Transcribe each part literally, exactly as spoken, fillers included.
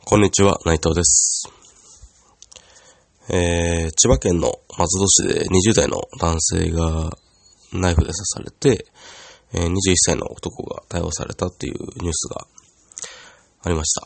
こんにちは、内藤です。えー、千葉県の松戸市でにじゅう代の男性がナイフで刺されて、えー、にじゅういっさいの男が逮捕されたっていうニュースがありました。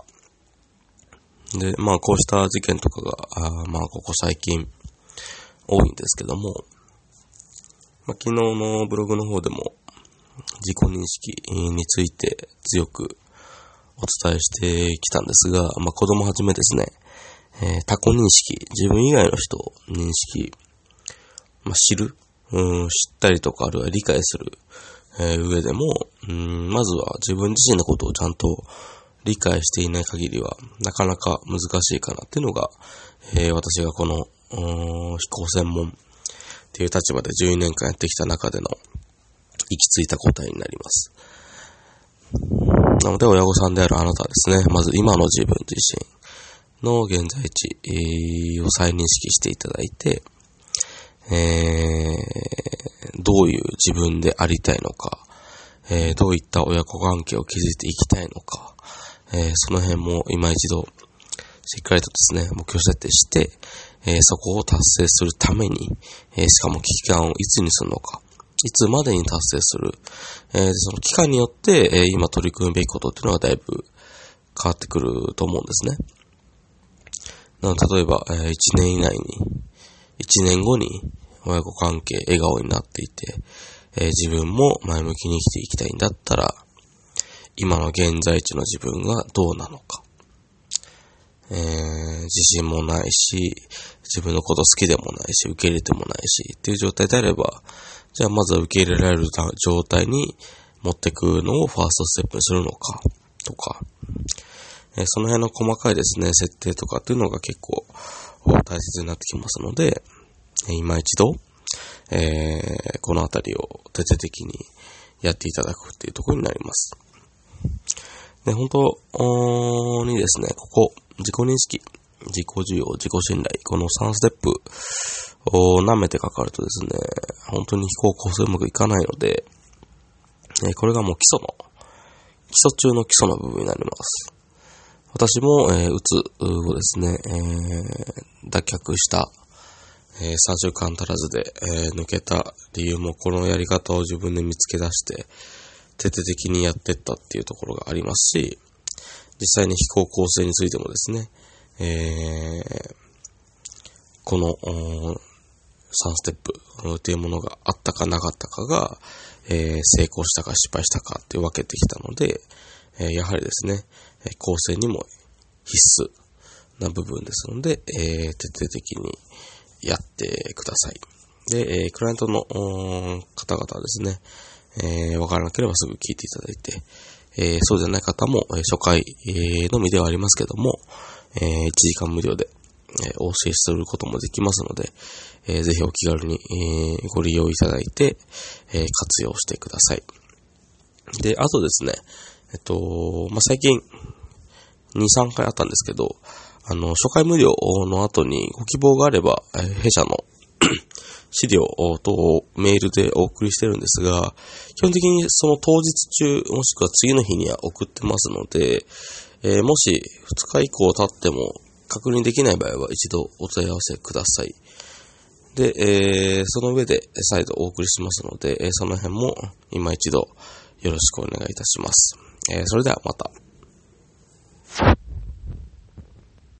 で、まあこうした事件とかが、あまあここ最近多いんですけども、まあ、昨日のブログの方でも自己認識について強くお伝えしてきたんですが、まあ、子供はじめですね、えー、他己認識、自分以外の人を認識、まあ、知る、うん、知ったりとかあるいは理解する、えー、上でも、うん、まずは自分自身のことをちゃんと理解していない限りはなかなか難しいかなっていうのが、えー、私がこの非行専門っていう立場でじゅうにねんかんやってきた中での行き着いた答えになります。なので親御さんであるあなたはですね、まず今の自分自身の現在地を再認識していただいて、えー、どういう自分でありたいのか、えー、どういった親子関係を築いていきたいのか、えー、その辺も今一度しっかりとですね、目標設定して、えー、そこを達成するために、えー、しかも期間をいつにするのか、いつまでに達成する、えー、その期間によって、えー、今取り組むべきことっていうのはだいぶ変わってくると思うんですね。なので例えば、えー、いちねん以内に、いちねんごに親子関係笑顔になっていて、えー、自分も前向きに生きていきたいんだったら、今の現在地の自分がどうなのか。えー、自信もないし、自分のこと好きでもないし、受け入れてもないし、っていう状態であれば、じゃあまずは受け入れられる状態に持っていくのをファーストステップにするのか、とか、えー、その辺の細かいですね、設定とかっていうのが結構大切になってきますので、えー、今一度、えー、このあたりを徹底的にやっていただくっていうところになります。で、本当にですね、ここ、自己認識、自己需要、自己信頼、このさんステップを舐めてかかるとですね、本当に非行構成うまくいかないので、えー、これがもう基礎の、基礎中の基礎の部分になります。私も、えー、うつをですね、えー、脱却した、えー、さんしゅうかん足らずで、えー、抜けた理由もこのやり方を自分で見つけ出して、徹底的にやっていったっていうところがありますし、実際に非行構成についてもですね、えー、このさんステップというものがあったかなかったかが、えー、成功したか失敗したかって分けてきたので、えー、やはりですね、構成にも必須な部分ですので、えー、徹底的にやってください。で、えー、クライアントの方々はですね、えー、わからなければすぐ聞いていただいて、えー、そうじゃない方も、えー、初回、えー、のみではありますけども、えー、いちじかん無料で、えー、お教えすることもできますので、えー、ぜひお気軽に、えー、ご利用いただいて、えー、活用してください。で、あとですね、えっと、まあ、最近、に、さんかいあったんですけど、あの、初回無料の後にご希望があれば、えー、弊社の資料等をメールでお送りしてるんですが、基本的にその当日中、もしくは次の日には送ってますので、えー、もしふつか以降経っても確認できない場合は一度お問い合わせください。で、えー、その上で再度お送りしますので、その辺も今一度よろしくお願いいたします。えー、それではまた。